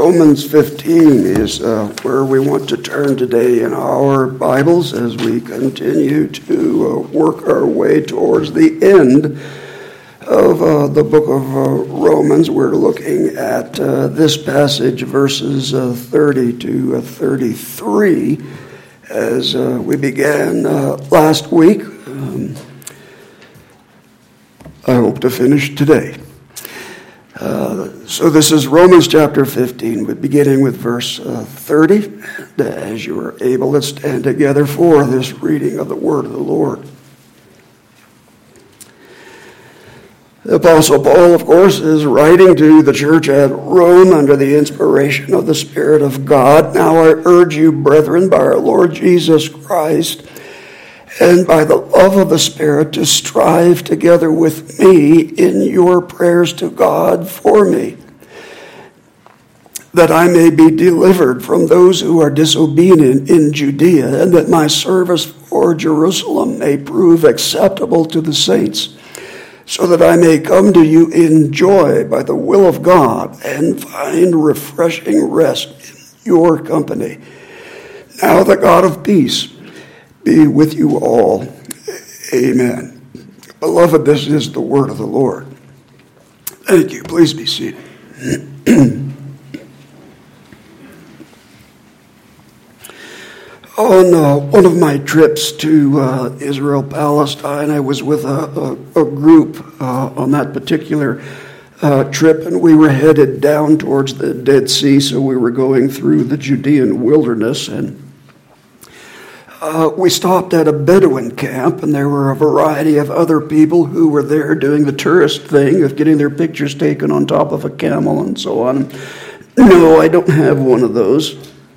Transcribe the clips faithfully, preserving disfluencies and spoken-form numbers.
Romans fifteen is uh, where we want to turn today in our Bibles as we continue to uh, work our way towards the end of uh, the book of uh, Romans. We're looking at uh, this passage, verses uh, thirty to thirty-three, as uh, we began uh, last week. Um, I hope to finish today. Uh, so this is Romans chapter fifteen, but beginning with verse uh, thirty. And as you are able, let's stand together for this reading of the word of the Lord. The Apostle Paul, of course, is writing to the church at Rome under the inspiration of the Spirit of God. Now I urge you, brethren, by our Lord Jesus Christ, and by the love of the Spirit, to strive together with me in your prayers to God for me, that I may be delivered from those who are disobedient in Judea, and that my service for Jerusalem may prove acceptable to the saints, so that I may come to you in joy by the will of God and find refreshing rest in your company. Now the God of peace be with you all. Amen. Beloved, this is the word of the Lord. Thank you. Please be seated. On uh, one of my trips to uh, Israel, Palestine, I was with a, a, a group uh, on that particular uh, trip, and we were headed down towards the Dead Sea, so we were going through the Judean wilderness, and Uh, we stopped at a Bedouin camp, and there were a variety of other people who were there doing the tourist thing of getting their pictures taken on top of a camel and so on. No, I don't have one of those.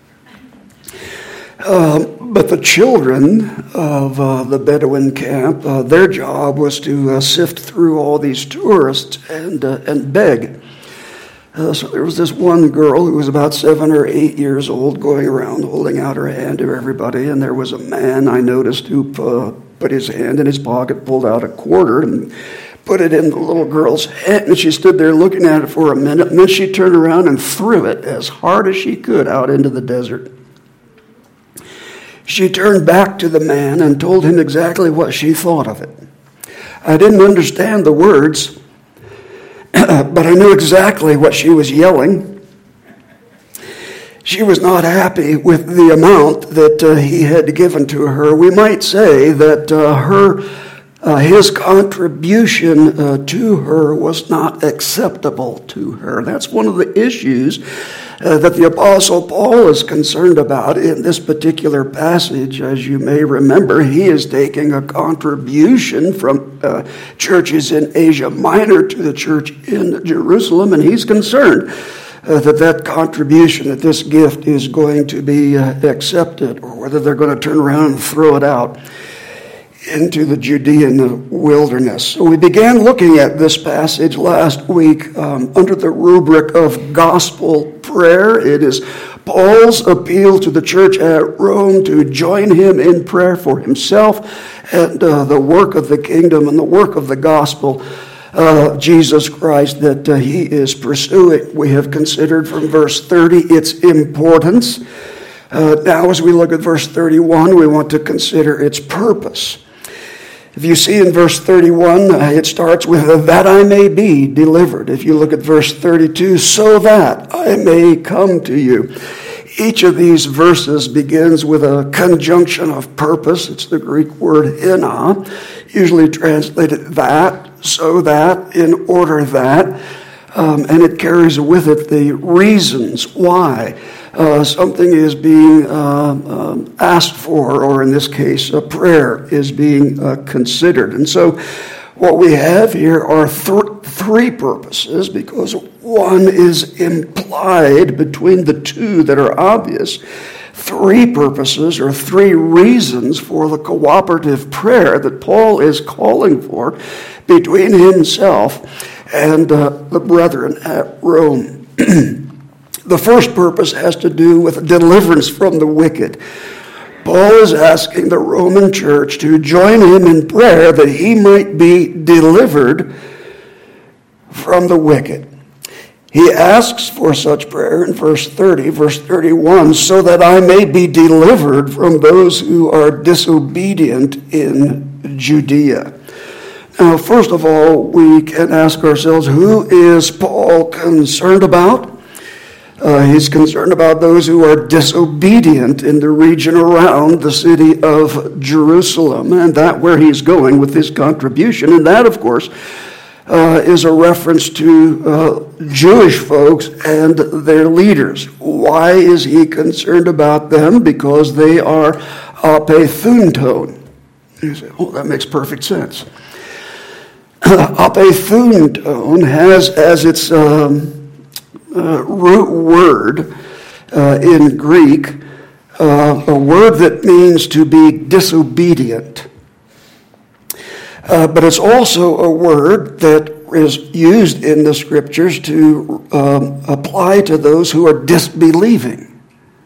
Uh, but the children of uh, the Bedouin camp, uh, their job was to uh, sift through all these tourists and uh, and beg. Uh, so there was this one girl who was about seven or eight years old going around holding out her hand to everybody, and there was a man I noticed who uh, put his hand in his pocket, pulled out a quarter, and put it in the little girl's hand, and she stood there looking at it for a minute, and then she turned around and threw it as hard as she could out into the desert. She turned back to the man and told him exactly what she thought of it. I didn't understand the words, but I knew exactly what she was yelling. She was not happy with the amount that uh, he had given to her. We might say that uh, her, uh, his contribution uh, to her was not acceptable to her. That's one of the issues uh, that the Apostle Paul is concerned about in this particular passage. As you may remember, he is taking a contribution from uh, churches in Asia Minor to the church in Jerusalem, and he's concerned uh, that that contribution, that this gift is going to be uh, accepted, or whether they're going to turn around and throw it out into the Judean wilderness. So we began looking at this passage last week um, under the rubric of gospel prayer. It is Paul's appeal to the church at Rome to join him in prayer for himself and uh, the work of the kingdom and the work of the gospel of uh, Jesus Christ that uh, he is pursuing. We have considered from verse thirty its importance. Uh, now as we look at verse thirty-one, we want to consider its purpose. If you see in verse thirty-one, uh, it starts with, that I may be delivered. If you look at verse thirty-two, so that I may come to you. Each of these verses begins with a conjunction of purpose. It's the Greek word hina, usually translated that, so that, in order that. Um, and it carries with it the reasons why uh, something is being uh, um, asked for, or in this case, a prayer is being uh, considered. And so what we have here are th- three purposes, because one is implied between the two that are obvious. Three purposes or three reasons for the cooperative prayer that Paul is calling for between himself and uh, the brethren at Rome. The first purpose has to do with deliverance from the wicked. Paul is asking the Roman church to join him in prayer that he might be delivered from the wicked. He asks for such prayer in verse thirty, verse thirty-one, so that I may be delivered from those who are disobedient in Judea. Now, first of all, we can ask ourselves, who is Paul concerned about? Uh, he's concerned about those who are disobedient in the region around the city of Jerusalem, and that where he's going with his contribution. And that, of course, uh, is a reference to uh, Jewish folks and their leaders. Why is he concerned about them? Because they are apethunton. You say, oh, that makes perfect sense. Apethunton has as its um, uh, root word uh, in Greek uh, a word that means to be disobedient. Uh, but it's also a word that is used in the scriptures to um, apply to those who are disbelieving.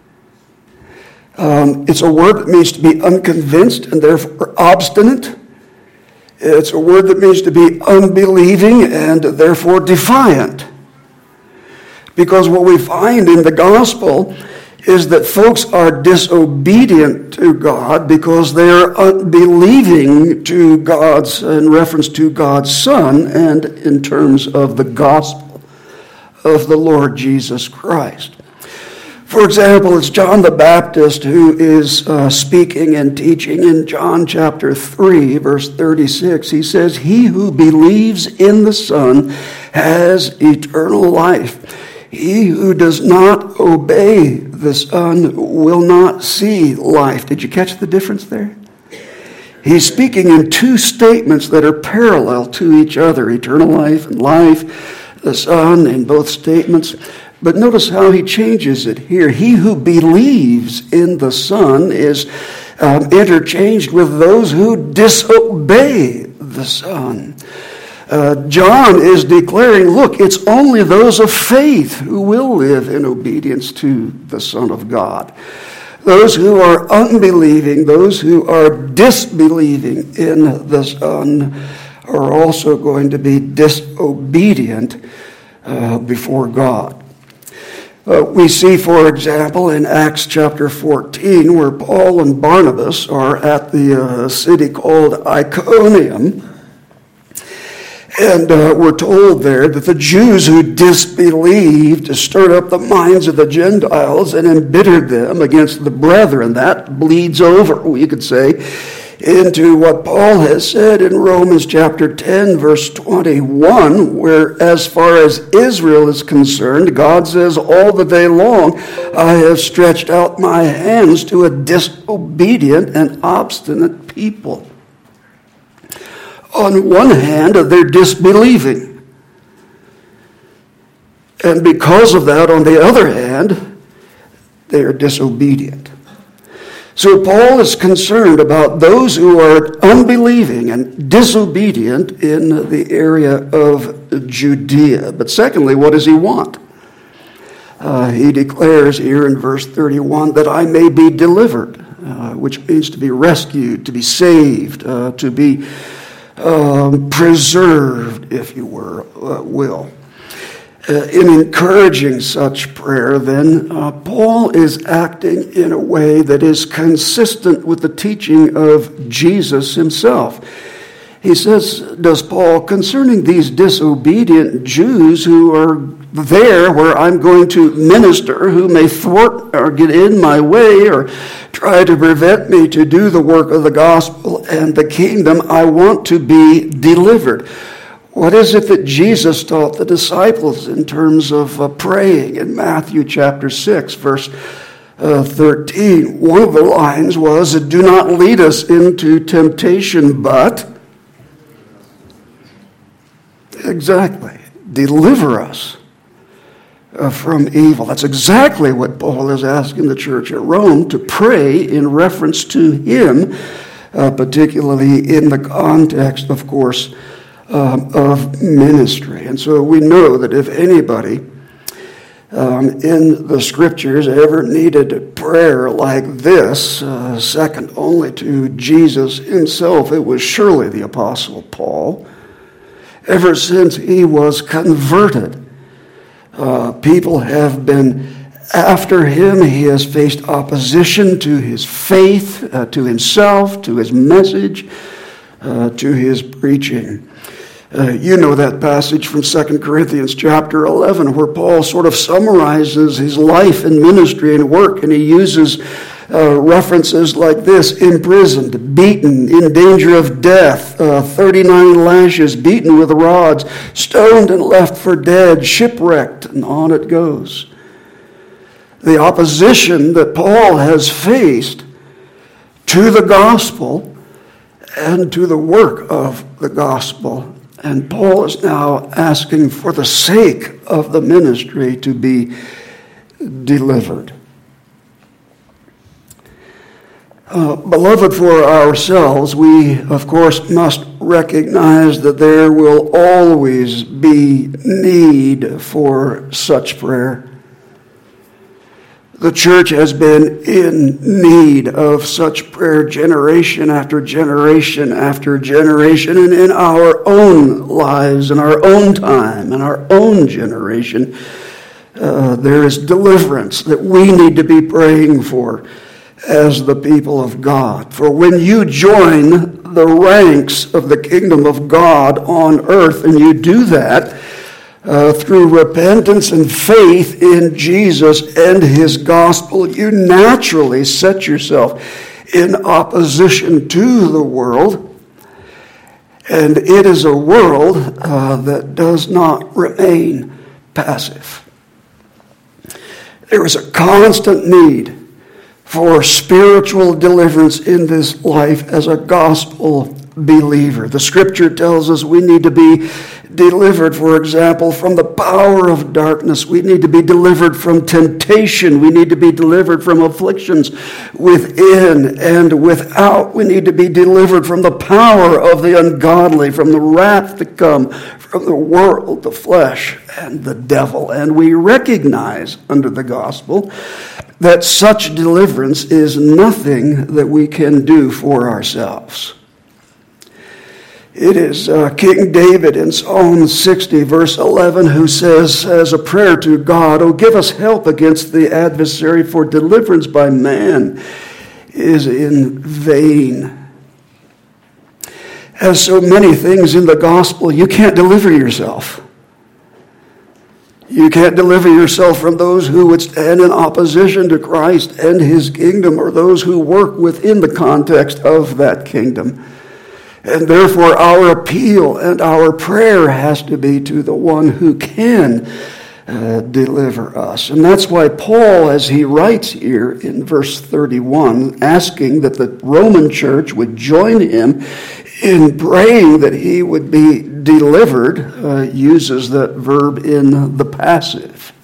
Um, it's a word that means to be unconvinced and therefore obstinate. It's a word that means to be unbelieving and therefore defiant. Because what we find in the gospel is that folks are disobedient to God because they are unbelieving to God's, in reference to God's Son and in terms of the gospel of the Lord Jesus Christ. For example, it's John the Baptist who is uh, speaking and teaching in John chapter three, verse thirty-six. He says, "He who believes in the Son has eternal life. He who does not obey the Son will not see life." Did you catch the difference there? He's speaking in two statements that are parallel to each other, eternal life and life, the Son in both statements. But notice how he changes it here. He who believes in the Son is um, interchanged with those who disobey the Son. Uh, John is declaring, look, it's only those of faith who will live in obedience to the Son of God. Those who are unbelieving, those who are disbelieving in the Son are also going to be disobedient uh, before God. Uh, we see, for example, in Acts chapter fourteen, where Paul and Barnabas are at the uh, city called Iconium. And uh, we're told there that the Jews who disbelieved stirred up the minds of the Gentiles and embittered them against the brethren. That bleeds over, we could say, into what Paul has said in Romans chapter ten, verse twenty-one, where as far as Israel is concerned, God says, all the day long I have stretched out my hands to a disobedient and obstinate people. On one hand, they're disbelieving. And because of that, on the other hand, they are disobedient. So Paul is concerned about those who are unbelieving and disobedient in the area of Judea. But secondly, what does he want? Uh, he declares here in verse thirty-one that I may be delivered, uh, which means to be rescued, to be saved, uh, to be um, preserved, if you were, uh, will. Uh, in encouraging such prayer, then, uh, Paul is acting in a way that is consistent with the teaching of Jesus himself. He says, does Paul, concerning these disobedient Jews who are there where I'm going to minister, who may thwart or get in my way or try to prevent me to do the work of the gospel and the kingdom, I want to be delivered. What is it that Jesus taught the disciples in terms of uh, praying in Matthew chapter six, verse uh, thirteen? One of the lines was, do not lead us into temptation, but... Exactly. Deliver us uh, from evil. That's exactly what Paul is asking the church at Rome to pray in reference to him, uh, particularly in the context, of course, Um, of ministry. And so we know that if anybody um, in the scriptures ever needed a prayer like this, uh, second only to Jesus himself, it was surely the Apostle Paul. Ever since he was converted, Uh, people have been after him. He has faced opposition to his faith, uh, to himself, to his message, uh, to his preaching. Uh, you know that passage from Second Corinthians chapter eleven where Paul sort of summarizes his life and ministry and work, and he uses uh, references like this: imprisoned, beaten, in danger of death, uh, thirty-nine lashes, beaten with rods, stoned and left for dead, shipwrecked, and on it goes. The opposition that Paul has faced to the gospel and to the work of the gospel. And Paul is now asking for the sake of the ministry to be delivered. Uh, beloved, for ourselves, we, of course, must recognize that there will always be need for such prayer. The church has been in need of such prayer generation after generation after generation, and in our own lives, in our own time, in our own generation, uh, there is deliverance that we need to be praying for as the people of God. For when you join the ranks of the kingdom of God on earth, and you do that, Uh, through repentance and faith in Jesus and his gospel, you naturally set yourself in opposition to the world. And it is a world uh, that does not remain passive. There is a constant need for spiritual deliverance in this life as a gospel believer. The scripture tells us we need to be delivered, for example, from the power of darkness. We need to be delivered from temptation. We need to be delivered from afflictions within and without. We need to be delivered from the power of the ungodly, from the wrath to come, from the world, the flesh, and the devil. And we recognize under the gospel that such deliverance is nothing that we can do for ourselves. It is uh, King David in Psalm sixty, verse eleven, who says as a prayer to God, "Oh, give us help against the adversary, for deliverance by man is in vain." As so many things in the gospel, you can't deliver yourself. You can't deliver yourself from those who would stand in opposition to Christ and his kingdom, or those who work within the context of that kingdom. And therefore, our appeal and our prayer has to be to the one who can uh, deliver us. And that's why Paul, as he writes here in verse thirty-one, asking that the Roman church would join him in praying that he would be delivered, uh, uses that verb in the passive.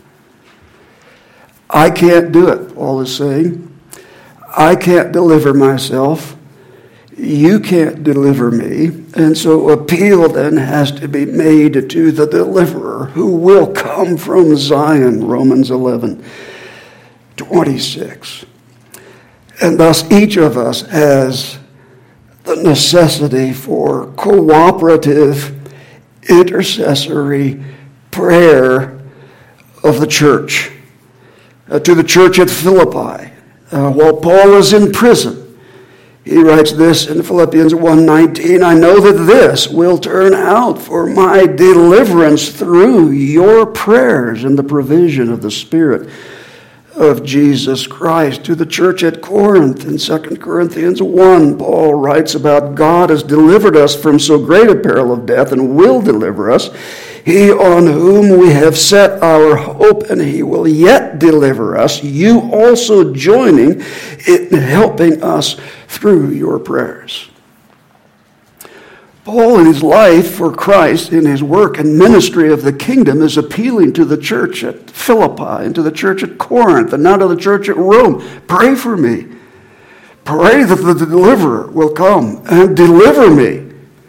I can't do it, Paul is saying. I can't deliver myself. You can't deliver me. And so appeal then has to be made to the deliverer who will come from Zion, Romans eleven twenty-six. And thus each of us has the necessity for cooperative, intercessory prayer of the church. Uh, to the church at Philippi, uh, while Paul is in prison, he writes this in Philippians one nineteen, "I know that this will turn out for my deliverance through your prayers and the provision of the Spirit of Jesus Christ." To the church at Corinth in Second Corinthians one, Paul writes about God has delivered us from so great a peril of death and will deliver us. He on whom we have set our hope, and he will yet deliver us, you also joining in helping us through your prayers. Paul, in his life for Christ, in his work and ministry of the kingdom, is appealing to the church at Philippi and to the church at Corinth and now to the church at Rome. Pray for me. Pray that the deliverer will come and deliver me,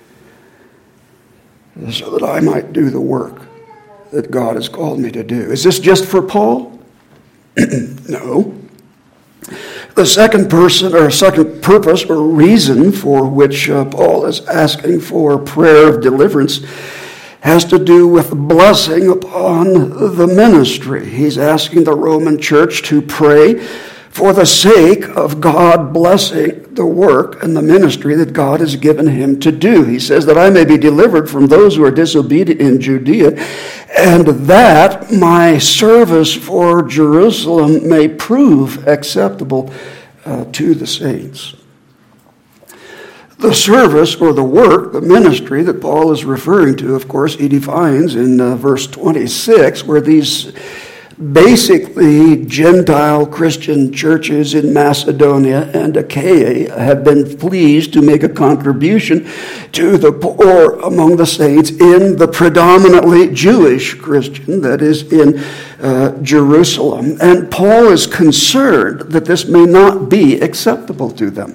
so that I might do the work that God has called me to do. Is this just for Paul? No. The second person, or second purpose or reason for which uh, Paul is asking for prayer of deliverance has to do with blessing upon the ministry. He's asking the Roman church to pray for the sake of God blessing the work and the ministry that God has given him to do. He says that I may be delivered from those who are disobedient in Judea, and that my service for Jerusalem may prove acceptable uh, to the saints. The service or the work, the ministry that Paul is referring to, of course, he defines in uh, verse twenty-six, where these basically Gentile Christian churches in Macedonia and Achaia have been pleased to make a contribution to the poor among the saints in the predominantly Jewish Christian that is in uh, Jerusalem. And Paul is concerned that this may not be acceptable to them.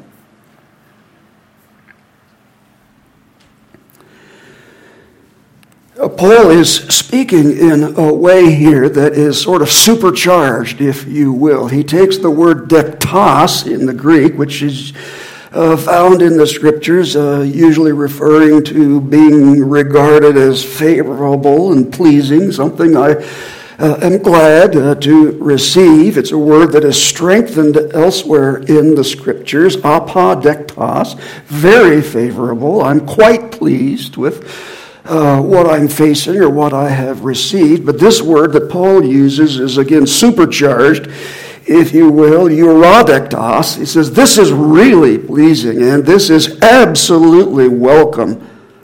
Paul is speaking in a way here that is sort of supercharged, if you will. He takes the word dektos in the Greek, which is uh, found in the scriptures, uh, usually referring to being regarded as favorable and pleasing, something I uh, am glad uh, to receive. It's a word that is strengthened elsewhere in the scriptures, apodektos, very favorable. I'm quite pleased with Uh, what I'm facing or what I have received. But this word that Paul uses is again supercharged, if you will, eurodektos. He says this is really pleasing and this is absolutely welcome.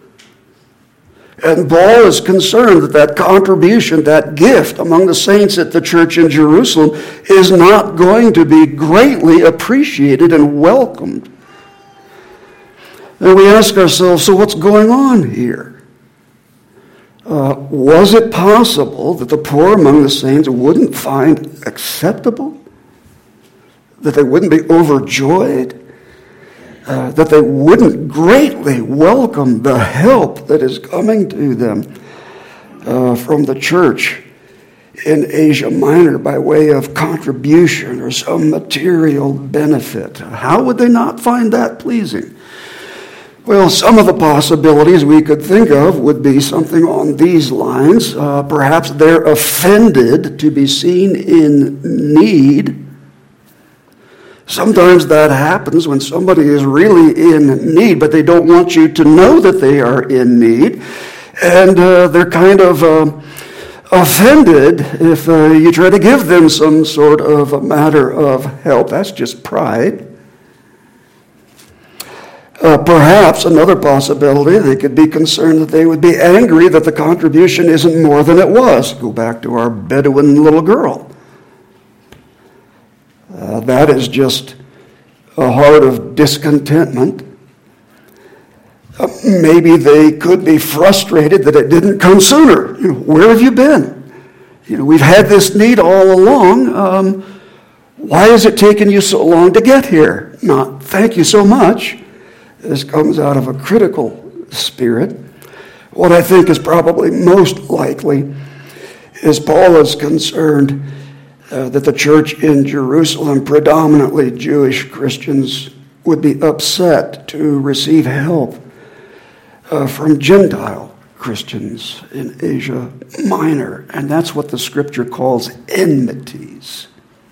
And Paul is concerned that that contribution, that gift among the saints at the church in Jerusalem is not going to be greatly appreciated and welcomed. And we ask ourselves, so what's going on here? Uh, was it possible that the poor among the saints wouldn't find acceptable? That they wouldn't be overjoyed? Uh, that they wouldn't greatly welcome the help that is coming to them uh, from the church in Asia Minor by way of contribution or some material benefit? How would they not find that pleasing? Well, some of the possibilities we could think of would be something on these lines. Uh, perhaps they're offended to be seen in need. Sometimes that happens when somebody is really in need, but they don't want you to know that they are in need. And uh, they're kind of uh, offended if uh, you try to give them some sort of a matter of help. That's just pride. Uh, perhaps another possibility, they could be concerned that they would be angry that the contribution isn't more than it was. Go back to our Bedouin little girl. Uh, that is just a heart of discontentment. Uh, maybe they could be frustrated that it didn't come sooner. You know, where have you been? You know, we've had this need all along. Um, why has it taken you so long to get here? Not, thank you so much. This comes out of a critical spirit. What I think is probably most likely is Paul is concerned uh, that the church in Jerusalem, predominantly Jewish Christians, would be upset to receive help uh, from Gentile Christians in Asia Minor. And that's what the scripture calls enmities.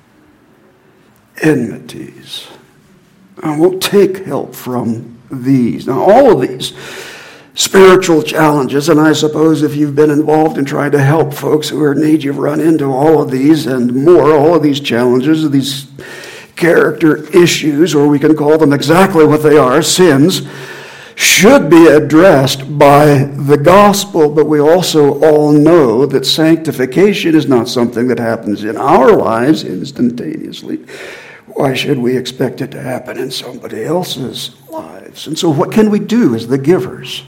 Enmities. I won't take help from these. Now, all of these spiritual challenges, and I suppose if you've been involved in trying to help folks who are in need, you've run into all of these and more, all of these challenges, these character issues, or we can call them exactly what they are, sins, should be addressed by the gospel, but we also all know that sanctification is not something that happens in our lives instantaneously. Why should we expect it to happen in somebody else's lives? And so what can we do as the givers?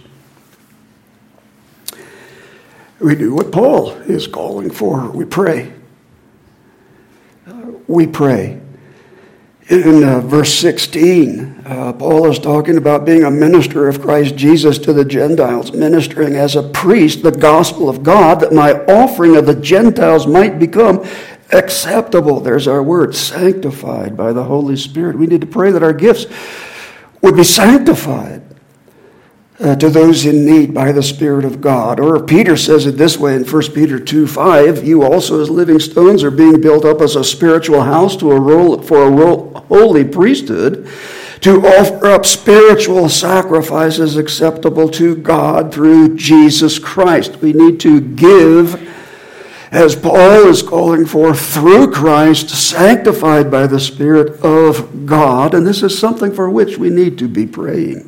We do what Paul is calling for. We pray. Uh, we pray. In uh, verse sixteen, uh, Paul is talking about being a minister of Christ Jesus to the Gentiles, ministering as a priest the gospel of God, that my offering of the Gentiles might become acceptable. There's our word, sanctified by the Holy Spirit. We need to pray that our gifts would be sanctified uh, to those in need by the Spirit of God. Or Peter says it this way in First Peter two five, you also as living stones are being built up as a spiritual house to a role, for a role, holy priesthood, to offer up spiritual sacrifices acceptable to God through Jesus Christ. We need to give, as Paul is calling for, through Christ, sanctified by the Spirit of God. And this is something for which we need to be praying.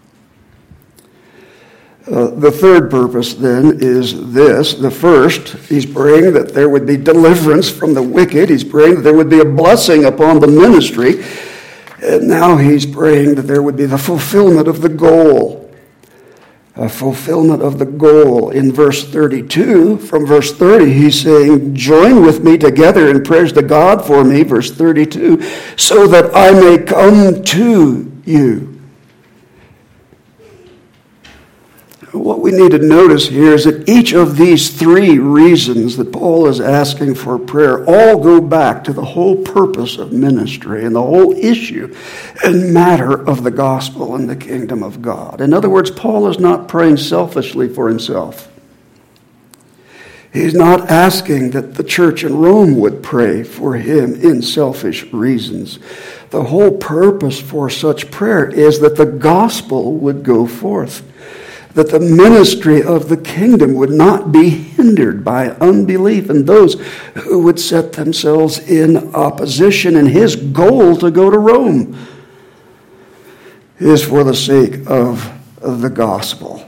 Uh, the third purpose, then, is this. The first, he's praying that there would be deliverance from the wicked. He's praying that there would be a blessing upon the ministry. And now he's praying that there would be the fulfillment of the goal. A fulfillment of the goal. In verse thirty-two, from verse thirty, he's saying, join with me together in prayers to God for me, verse thirty-two, so that I may come to you. What we need to notice here is that each of these three reasons that Paul is asking for prayer all go back to the whole purpose of ministry and the whole issue and matter of the gospel and the kingdom of God. In other words, Paul is not praying selfishly for himself. He's not asking that the church in Rome would pray for him in selfish reasons. The whole purpose for such prayer is that the gospel would go forth, that the ministry of the kingdom would not be hindered by unbelief and those who would set themselves in opposition. And his goal to go to Rome is for the sake of, of the gospel.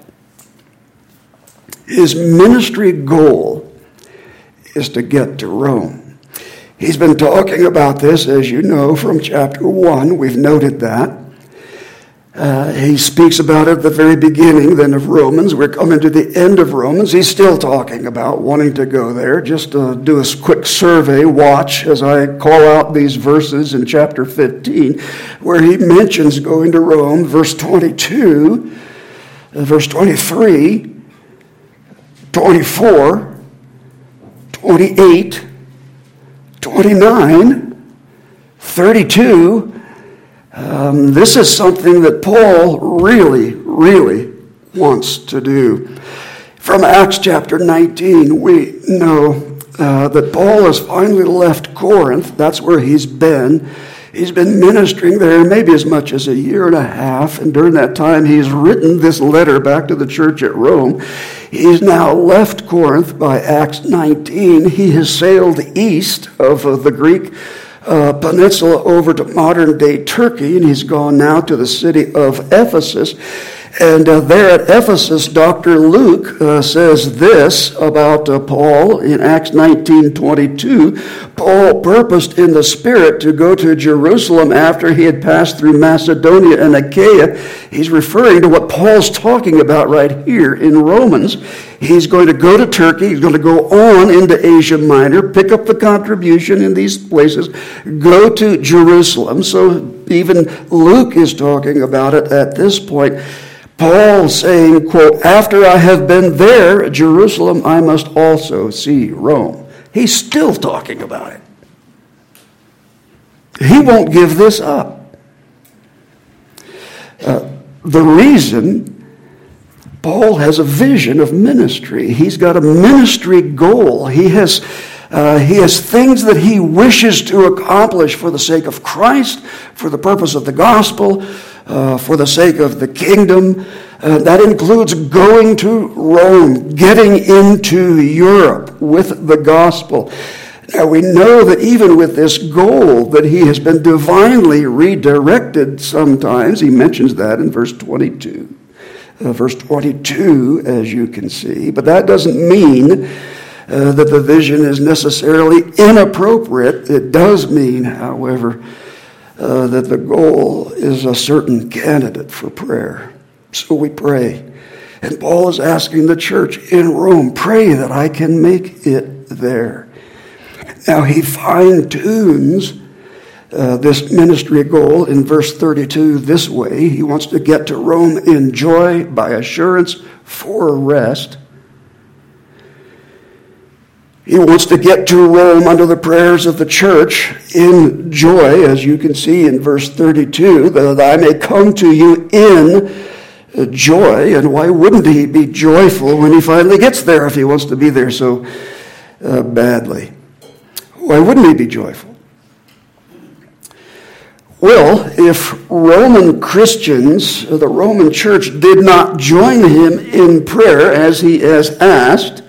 His ministry goal is to get to Rome. He's been talking about this, as you know, from chapter one. We've noted that. Uh, he speaks about it at the very beginning then of Romans. We're coming to the end of Romans. He's still talking about wanting to go there. Just to do a quick survey, watch as I call out these verses in chapter fifteen, where he mentions going to Rome, verse twenty-two, uh, verse twenty-three, twenty-four, twenty-eight, twenty-nine, thirty-two. Um, this is something that Paul really, really wants to do. From Acts chapter nineteen, we know uh, that Paul has finally left Corinth. That's where he's been. He's been ministering there maybe as much as a year and a half, and during that time he's written this letter back to the church at Rome. He's now left Corinth by Acts nineteen. He has sailed east of uh, the Greek Uh, peninsula over to modern-day Turkey, and he's gone now to the city of Ephesus. And uh, there at Ephesus, Doctor Luke uh, says this about uh, Paul in Acts nineteen twenty-two. Paul purposed in the Spirit to go to Jerusalem after he had passed through Macedonia and Achaia. He's referring to what Paul's talking about right here in Romans. He's going to go to Turkey. He's going to go on into Asia Minor, pick up the contribution in these places, go to Jerusalem. So even Luke is talking about it at this point. Paul saying, quote, after I have been there, Jerusalem, I must also see Rome. He's still talking about it. He won't give this up. Uh, the reason Paul has a vision of ministry. He's got a ministry goal. He has, uh, he has things that he wishes to accomplish for the sake of Christ, for the purpose of the gospel, uh, for the sake of the kingdom. Uh, that includes going to Rome, getting into Europe with the gospel. Now we know that even with this goal that he has been divinely redirected sometimes. He mentions that in verse twenty-two. Uh, verse twenty-two, as you can see. But that doesn't mean uh, that the vision is necessarily inappropriate. It does mean, however, uh, that the goal is a certain candidate for prayer. So we pray. And Paul is asking the church in Rome, pray that I can make it there. Now he fine-tunes Uh, this ministry goal in verse thirty-two this way. He wants to get to Rome in joy, by assurance, for rest. He wants to get to Rome under the prayers of the church in joy, as you can see in verse thirty-two, that I may come to you in uh, joy, and why wouldn't he be joyful when he finally gets there if he wants to be there so uh, badly? Why wouldn't he be joyful? Well, if Roman Christians, the Roman church, did not join him in prayer as he has asked,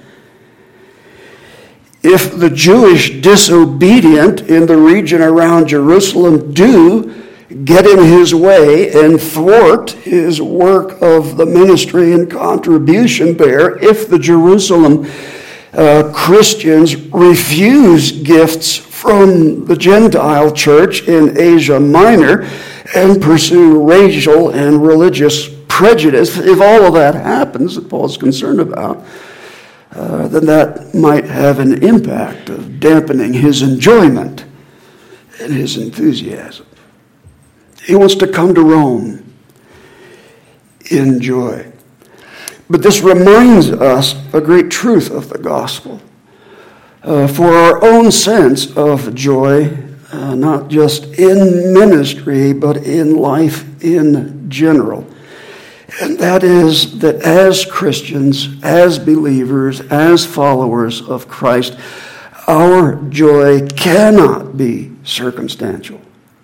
if the Jewish disobedient in the region around Jerusalem do get in his way and thwart his work of the ministry and contribution there, if the Jerusalem uh, Christians refuse gifts from the Gentile church in Asia Minor and pursue racial and religious prejudice, if all of that happens that Paul's concerned about, uh, then that might have an impact of dampening his enjoyment and his enthusiasm. He wants to come to Rome in joy. But this reminds us a great truth of the gospel. Uh, for our own sense of joy, uh, not just in ministry, but in life in general. And that is that as Christians, as believers, as followers of Christ, our joy cannot be circumstantial.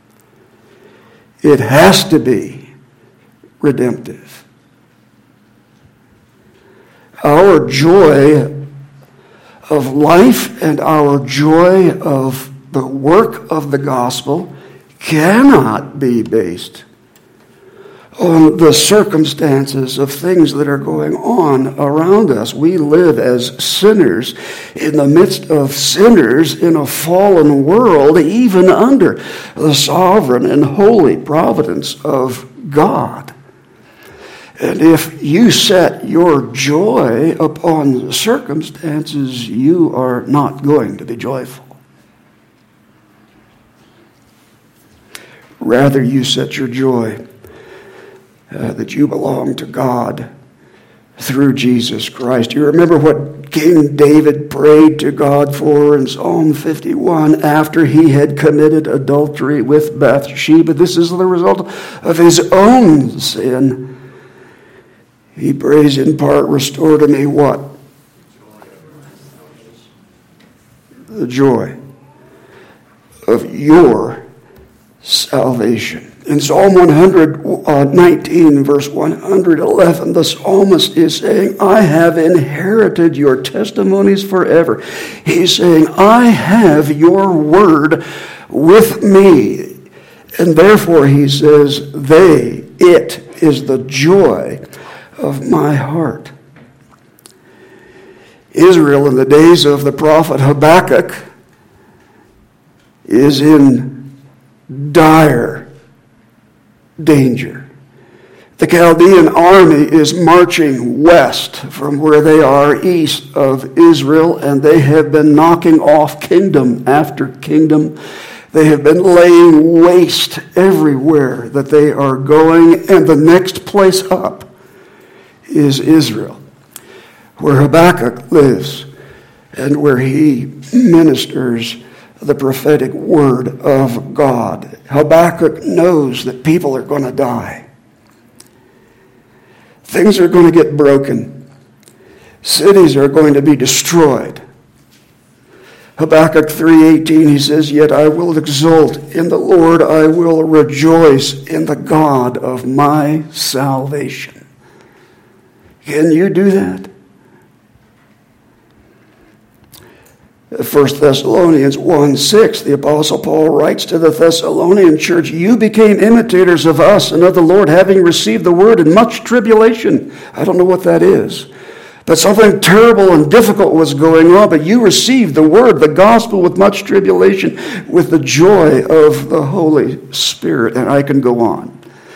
It has to be redemptive. Our joy of life and our joy of the work of the gospel cannot be based on the circumstances of things that are going on around us. We live as sinners in the midst of sinners in a fallen world, even under the sovereign and holy providence of God. And if you set your joy upon circumstances, you are not going to be joyful. Rather, you set your joy uh, that you belong to God through Jesus Christ. You remember what King David prayed to God for in Psalm fifty-one after he had committed adultery with Bathsheba. This is the result of his own sin. He prays in part, restore to me what? The joy of your salvation. In Psalm one nineteen, verse one eleven, the psalmist is saying, I have inherited your testimonies forever. He's saying, I have your word with me. And therefore, he says, they, it is the joy of my heart. Israel in the days of the prophet Habakkuk is in dire danger. The Chaldean army is marching west from where they are east of Israel, and they have been knocking off kingdom after kingdom. They have been laying waste everywhere that they are going, and the next place up is Israel, where Habakkuk lives and where he ministers the prophetic word of God. Habakkuk knows that people are going to die. Things are going to get broken. Cities are going to be destroyed. Habakkuk three eighteen, he says, yet I will exult in the Lord, I will rejoice in the God of my salvation. Can you do that? First Thessalonians one six, the Apostle Paul writes to the Thessalonian church, you became imitators of us and of the Lord, having received the word in much tribulation. I don't know what that is. But something terrible and difficult was going on, but you received the word, the gospel, with much tribulation, with the joy of the Holy Spirit. And I can go on.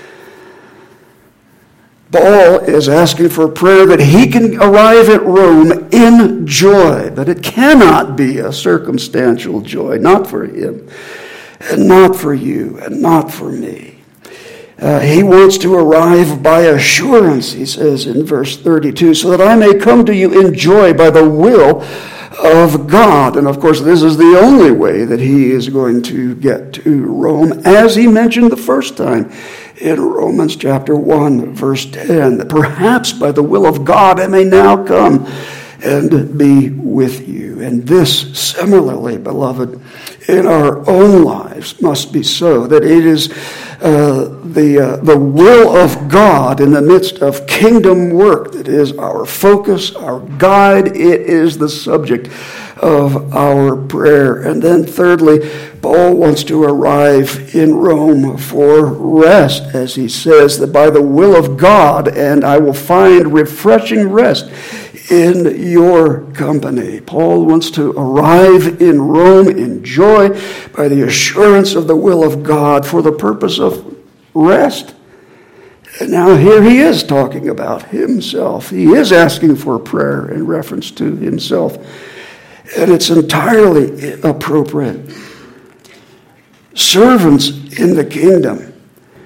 Paul is asking for prayer that he can arrive at Rome in joy, but it cannot be a circumstantial joy, not for him, and not for you, and not for me. Uh, he wants to arrive by assurance, he says in verse thirty-two, so that I may come to you in joy by the will of God. And of course, this is the only way that he is going to get to Rome, as he mentioned the first time in Romans chapter one, verse ten, that perhaps by the will of God I may now come and be with you. And this, similarly, beloved, in our own lives must be so, that it is uh, the, uh, the will of God in the midst of kingdom work that is our focus, our guide. It is the subject of our prayer. And then thirdly, Paul wants to arrive in Rome for rest, as he says that by the will of God, and I will find refreshing rest in your company. Paul wants to arrive in Rome in joy by the assurance of the will of God for the purpose of rest. And now here he is talking about himself. He is asking for prayer in reference to himself. And it's entirely appropriate. Servants in the kingdom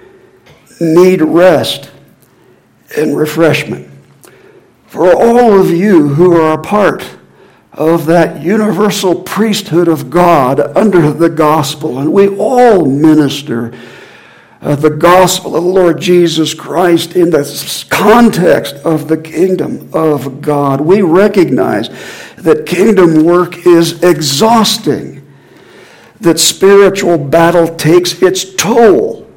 need rest and refreshment. For all of you who are a part of that universal priesthood of God under the gospel, and we all minister uh, the gospel of the Lord Jesus Christ in the context of the kingdom of God, we recognize that kingdom work is exhausting, that spiritual battle takes its toll.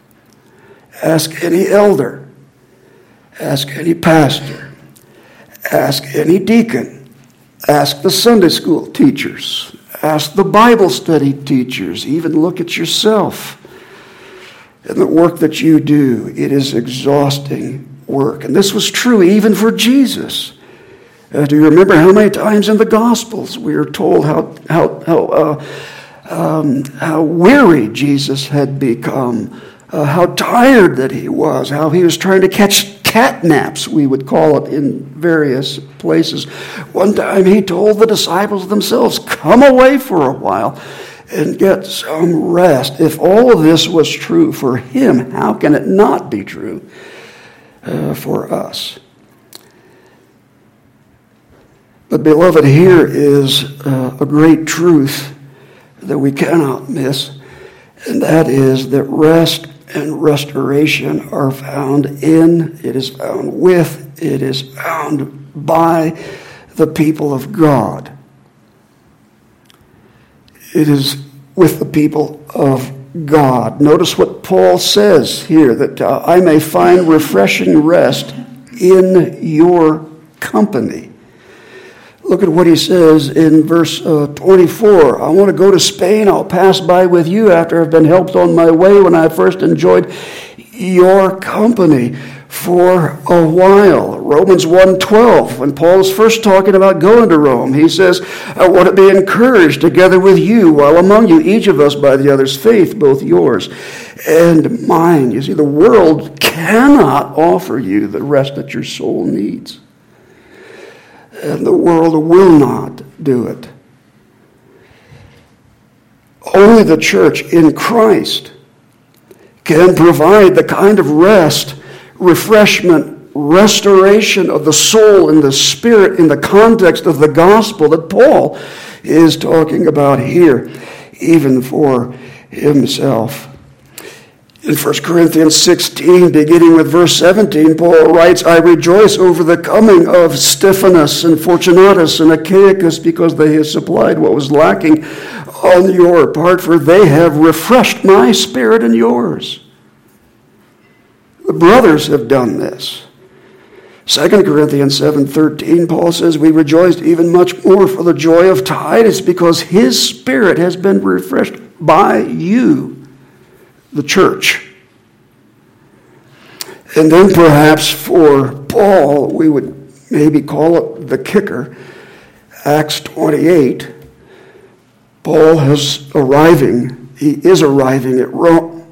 Ask any elder, ask any pastor, ask any deacon, ask the Sunday school teachers, ask the Bible study teachers, even look at yourself and the work that you do. It is exhausting work. And this was true even for Jesus. Uh, do you remember how many times in the Gospels we are told how how how uh, um, how weary Jesus had become, uh, how tired that he was, how he was trying to catch cat naps, we would call it in various places. One time he told the disciples themselves, "Come away for a while and get some rest." If all of this was true for him, how can it not be true uh, for us? But beloved, here is uh, a great truth that we cannot miss, and that is that rest and restoration are found in, it is found with, it is found by the people of God. It is with the people of God. Notice what Paul says here, that uh, I may find refreshing rest in your company. Look at what he says in verse uh, twenty-four. I want to go to Spain. I'll pass by with you after I've been helped on my way when I first enjoyed your company for a while. Romans one twelve, when Paul's first talking about going to Rome, he says, I want to be encouraged together with you while among you, each of us by the other's faith, both yours and mine. You see, the world cannot offer you the rest that your soul needs. And the world will not do it. Only the church in Christ can provide the kind of rest, refreshment, restoration of the soul and the spirit in the context of the gospel that Paul is talking about here, even for himself. In First Corinthians sixteen, beginning with verse seventeen, Paul writes, I rejoice over the coming of Stephanas and Fortunatus and Achaicus, because they have supplied what was lacking on your part, for they have refreshed my spirit and yours. The brothers have done this. Second Corinthians seven thirteen, Paul says, we rejoiced even much more for the joy of Titus, because his spirit has been refreshed by you, the church. And then perhaps for Paul, we would maybe call it the kicker, Acts twenty-eight. Paul is arriving, he is arriving at Rome.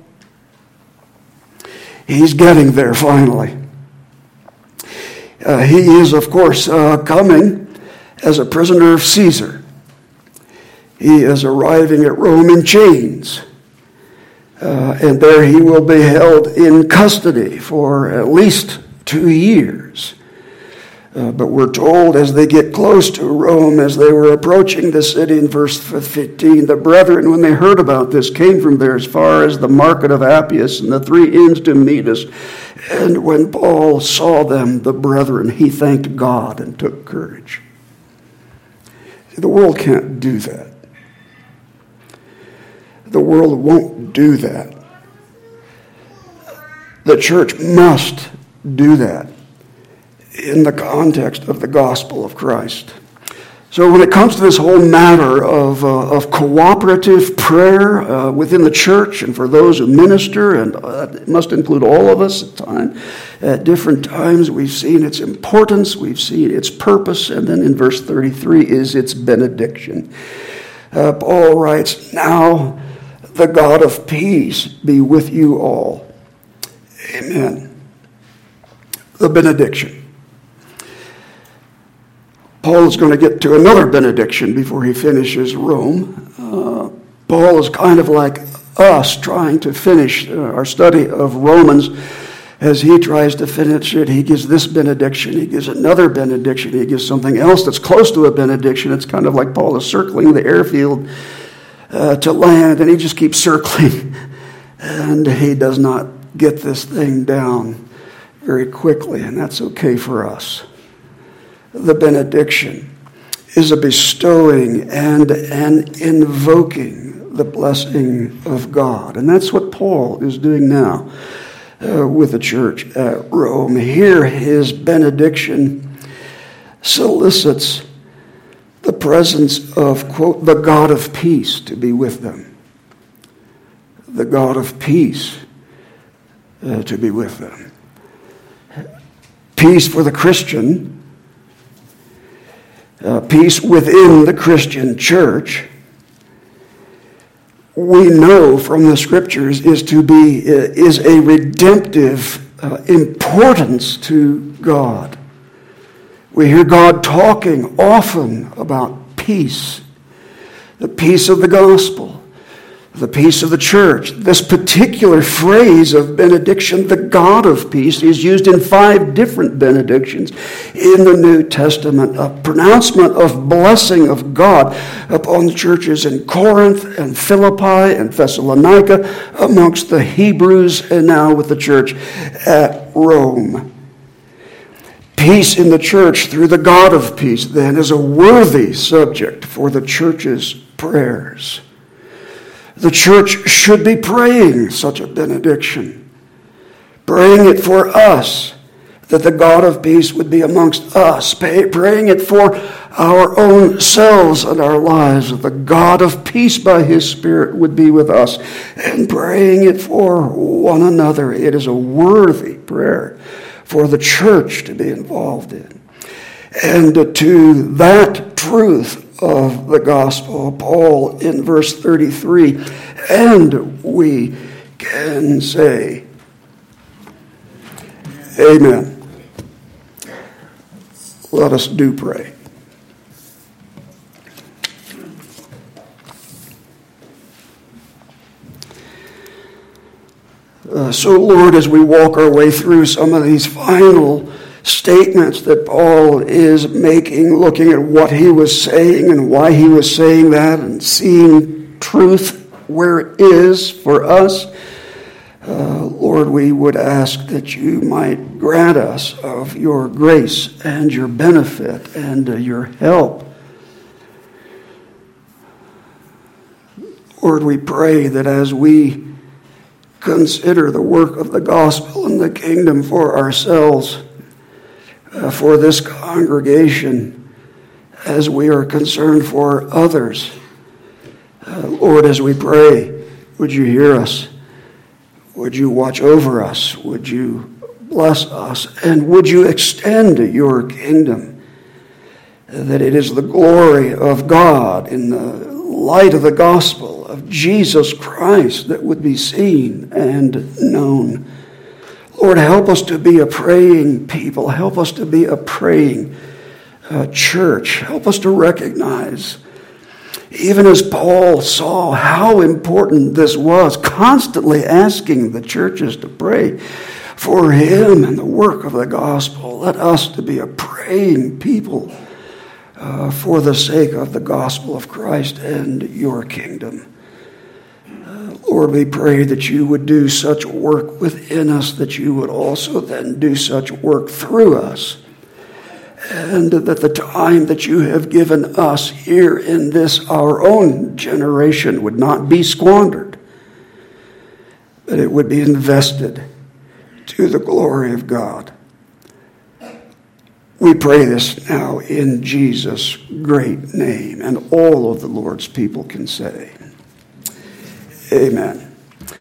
He's getting there finally. Uh, he is, of course, uh, coming as a prisoner of Caesar. He is arriving at Rome in chains. Uh, and there he will be held in custody for at least two years. Uh, but we're told as they get close to Rome, as they were approaching the city in verse fifteen, the brethren, when they heard about this, came from there as far as the market of Appius and the three inns to meet us. And when Paul saw them, the brethren, he thanked God and took courage. The world can't do that. The world won't do that. The church must do that in the context of the gospel of Christ. So when it comes to this whole matter of, uh, of cooperative prayer uh, within the church and for those who minister, and uh, it must include all of us at, time, at different times, we've seen its importance, we've seen its purpose, and then in verse thirty-three is its benediction. Uh, Paul writes, "Now the God of peace be with you all." Amen. The benediction. Paul is going to get to another benediction before he finishes Rome. Uh, Paul is kind of like us trying to finish uh, our study of Romans. As he tries to finish it, he gives this benediction, he gives another benediction, he gives something else that's close to a benediction. It's kind of like Paul is circling the airfield uh, to land, and he just keeps circling. And he does not get this thing down very quickly, and that's okay for us. The benediction is a bestowing and an invoking the blessing of God. And that's what Paul is doing now uh, with the church at Rome. Here, his benediction solicits the presence of, quote, the God of peace to be with them. The God of peace uh, to be with them. Peace for the Christian. Uh, peace within the Christian church, we know from the scriptures is to be uh, is a redemptive uh, importance to God. We hear God talking often about peace, the peace of the gospel, the peace of the church. This particular phrase of benediction, the God of peace, is used in five different benedictions in the New Testament. A pronouncement of blessing of God upon the churches in Corinth and Philippi and Thessalonica, amongst the Hebrews, and now with the church at Rome. Peace in the church through the God of peace, then, is a worthy subject for the church's prayers. The church should be praying such a benediction, praying it for us, that the God of peace would be amongst us, praying it for our own selves and our lives, that the God of peace by his Spirit would be with us, and praying it for one another. It is a worthy prayer for the church to be involved in. And to that truth of the gospel, Paul in verse thirty-three, and we can say, Amen. Let us do pray. Uh, so, Lord, as we walk our way through some of these final statements that Paul is making, looking at what he was saying and why he was saying that, and seeing truth where it is for us, uh, Lord, we would ask that you might grant us of your grace and your benefit and uh, your help. Lord, we pray that as we consider the work of the gospel and the kingdom for ourselves, Uh, for this congregation, as we are concerned for others. Uh, Lord, as we pray, would you hear us? Would you watch over us? Would you bless us? And would you extend your kingdom? Uh, that it is the glory of God in the light of the gospel of Jesus Christ that would be seen and known. Lord, help us to be a praying people. Help us to be a praying uh, church. Help us to recognize, even as Paul saw how important this was, constantly asking the churches to pray. for him and the work of the gospel. Let us to be a praying people uh, for the sake of the gospel of Christ and your kingdom. Uh, Lord, we pray that you would do such work within us, that you would also then do such work through us, and that the time that you have given us here in this, our own generation, would not be squandered, but it would be invested to the glory of God. We pray this now in Jesus' great name, and all of the Lord's people can say, amen.